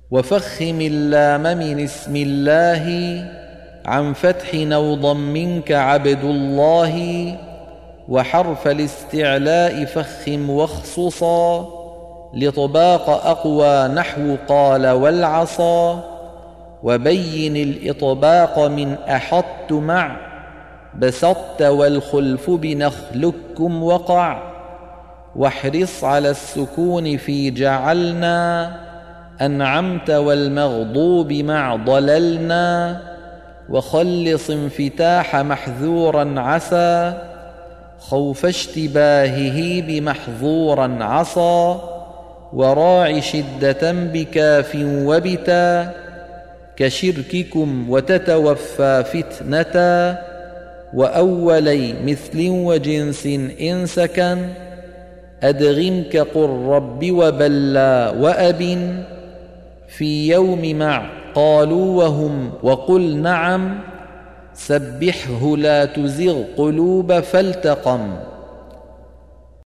وفخم اللام من اسم الله عن فتح نوضا منك عبد الله، وحرف الاستعلاء فخم واخصصا لطباق أقوى نحو قال والعصا، وبين الإطباق من أحط مع بسطت والخلف بنخلكم وقع، واحرص على السكون في جعلنا أنعمت والمغضوب مع ضللنا، وخلص انفتاح محذورا عسى خوف اشتباهه بمحظورا عصى، وراع شدة بكاف وبتا كشرككم وتتوفى فتنة، وأولي مثل وجنس إن سكن أدغم كقل رب وبلى وأب، في يوم مع قالوا وهم وقل نعم سبحه لا تزغ قلوب فالتقم.